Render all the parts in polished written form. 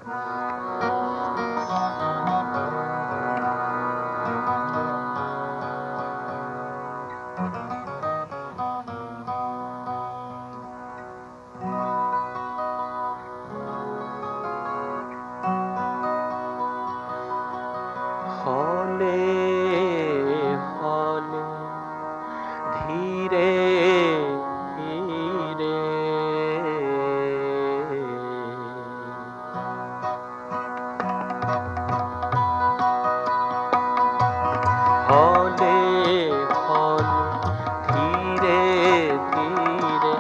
हौले हौले धीरे धीरे हौले हौले धीरे धीरे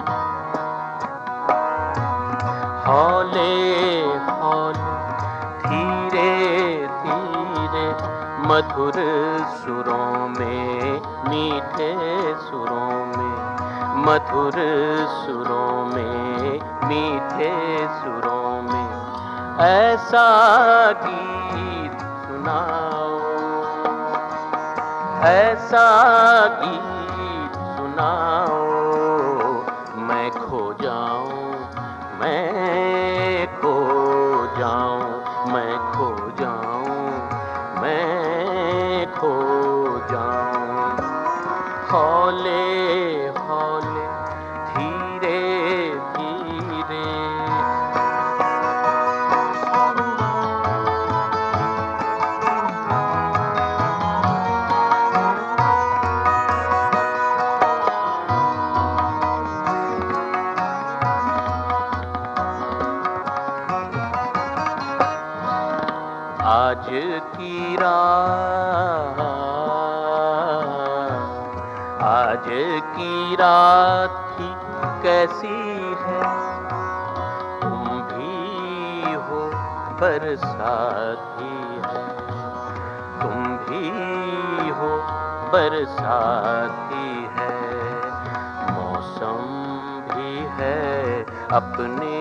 हौले हौले धीरे धीरे मधुर सुरों में मीठे सुरों में मधुर सुरों में मीठे सुरों में ऐसा गीत सुनाओ ऐसा गीत सुनाओ मैं खो जाऊं मैं खो जाऊं मैं खो जाऊं मैं खो जाऊं हौले हौले धीरे धीरे आज की रात आज की रात भी कैसी है तुम भी हो बरसाती है तुम भी हो बरसाती है मौसम भी है अपने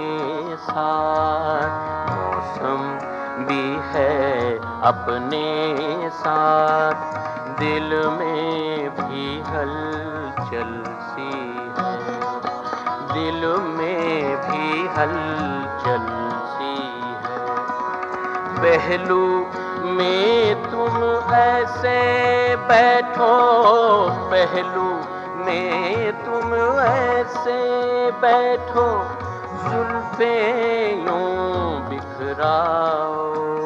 साथ मौसम भी है अपने साथ दिल में भी हलचल सी है दिल में भी हलचल सी है पहलू में तुम ऐसे बैठो पहलू में तुम ऐसे बैठो जुल्फे यूं बिखराओ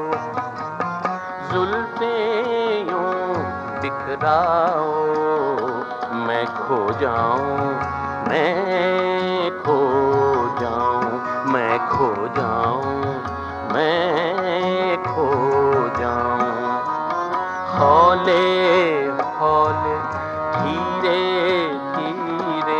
जुल्फे यूं बिखराओ मैं खो जाऊं मैं खो जाऊं मैं खो जाऊं मैं खो जाऊं हौले हौले धीरे धीरे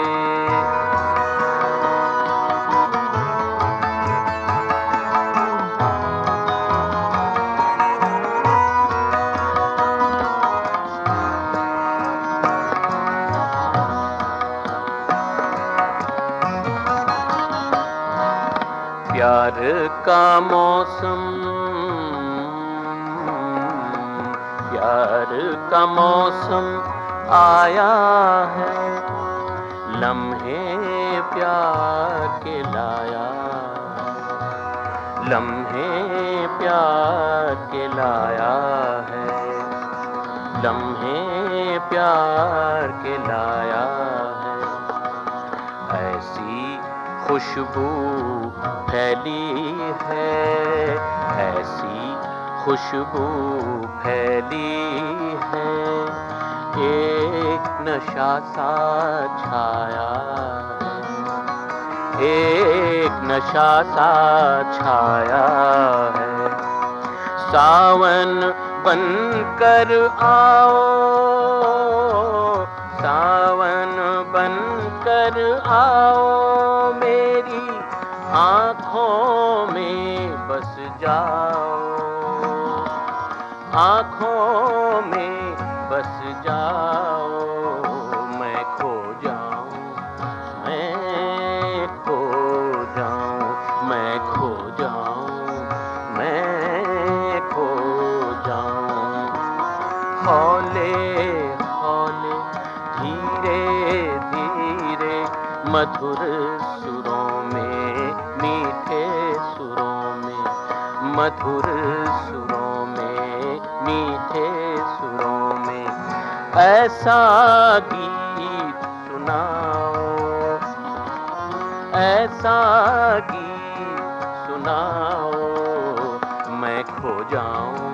प्यार का मौसम प्यार का मौसम आया है लम्हे प्यार के लाया लम्हे प्यार के लाया है लम्हे प्यार के लाया है ऐसी खुशबू फैली है ऐसी खुशबू फैली है एक नशा सा छाया है एक नशा सा छाया है सावन बनकर आओ सावन बनकर आओ मेरी आँखों में बस जाओ आँखों में बस जाओ मैं खो जाऊं मैं खो जाऊं मैं खो जाऊं मैं खो जाऊं हौले हौले धीरे धीरे मधुर सुरों में मीठे सुरों में मधुर सुरों में, मीठे सुरों में ऐसा गीत सुनाओ, ऐसा गीत सुनाओ, मैं खो जाऊं